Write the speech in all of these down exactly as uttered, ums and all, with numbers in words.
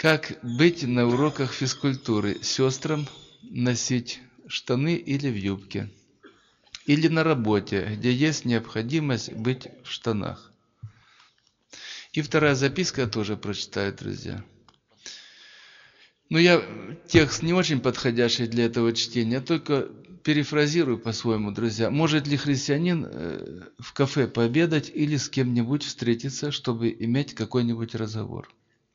Как быть на уроках физкультуры? Сестрам носить штаны или в юбке? Или на работе, где есть необходимость быть в штанах? И вторая записка я тоже прочитаю, друзья. Но я текст не очень подходящий для этого чтения, только перефразирую по-своему, друзья. Может ли христианин в кафе пообедать или с кем-нибудь встретиться, чтобы иметь какой-нибудь разговор?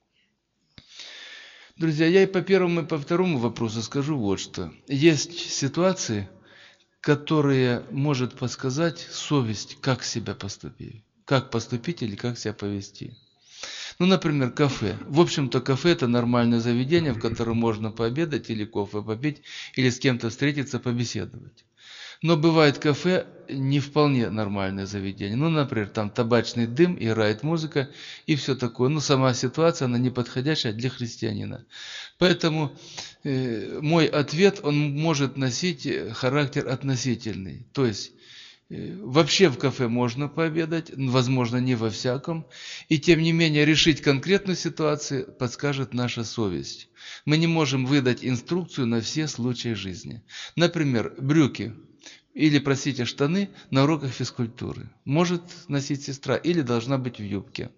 Друзья, я и по первому, и по второму вопросу скажу вот что. Есть ситуации, которые может подсказать совесть, как себя поступить, как поступить или как себя повести. Ну, например, кафе. В общем-то, кафе – это нормальное заведение, в котором можно пообедать или кофе попить, или с кем-то встретиться, побеседовать. Но бывает кафе не вполне нормальное заведение. Ну, например, там табачный дым, играет музыка и все такое. Ну, сама ситуация, она не подходящая для христианина. Поэтому э, мой ответ, он может носить характер относительный. То есть, э, вообще в кафе можно пообедать, возможно, не во всяком. И тем не менее, решить конкретную ситуацию подскажет наша совесть. Мы не можем выдать инструкцию на все случаи жизни. Например, брюки. Или, простите, штаны на уроках физкультуры. Может носить сестра или должна быть в юбке.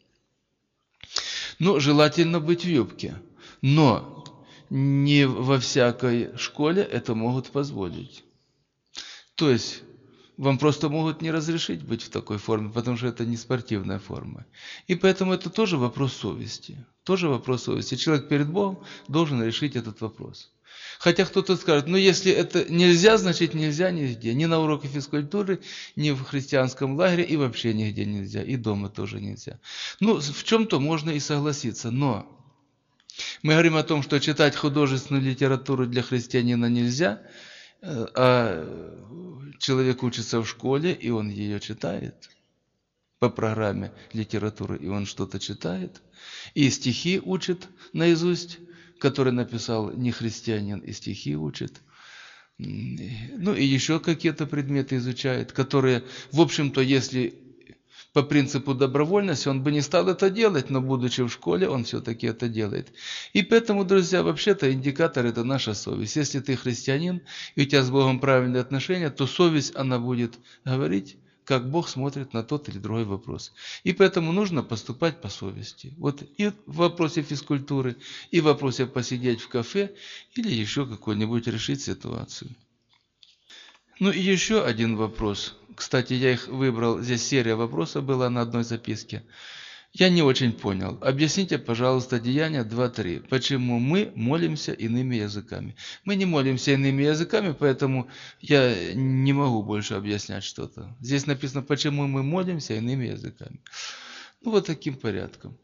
Ну, желательно быть в юбке. Но не во всякой школе это могут позволить. То есть, вам просто могут не разрешить быть в такой форме, потому что это не спортивная форма. И поэтому это тоже вопрос совести. Тоже вопрос совести. Человек перед Богом должен решить этот вопрос. Хотя кто-то скажет, ну если это нельзя, значит нельзя нигде. Ни на уроке физкультуры, ни в христианском лагере, и вообще нигде нельзя. И дома тоже нельзя. Ну, в чем-то можно и согласиться, но мы говорим о том, что читать художественную литературу для христианина нельзя, а человек учится в школе, и он ее читает по программе литературы, и он что-то читает, и стихи учит наизусть, который написал не христианин, и стихи учит. Ну и еще какие-то предметы изучает, которые, в общем-то, если по принципу добровольности, он бы не стал это делать, но будучи в школе, он все-таки это делает. И поэтому, друзья, вообще-то индикатор – это наша совесть. Если ты христианин, и у тебя с Богом правильные отношения, то совесть, она будет говорить, как Бог смотрит на тот или другой вопрос. И поэтому нужно поступать по совести. Вот и в вопросе физкультуры, и в вопросе посидеть в кафе, или еще какой-нибудь решить ситуацию. Ну и еще один вопрос. Кстати, я их выбрал, здесь серия вопросов была на одной записке. Я не очень понял. Объясните, пожалуйста, Деяния два три. Почему мы молимся иными языками? Мы не молимся иными языками, поэтому я не могу больше объяснять что-то. Здесь написано, почему мы молимся иными языками. Ну, вот таким порядком.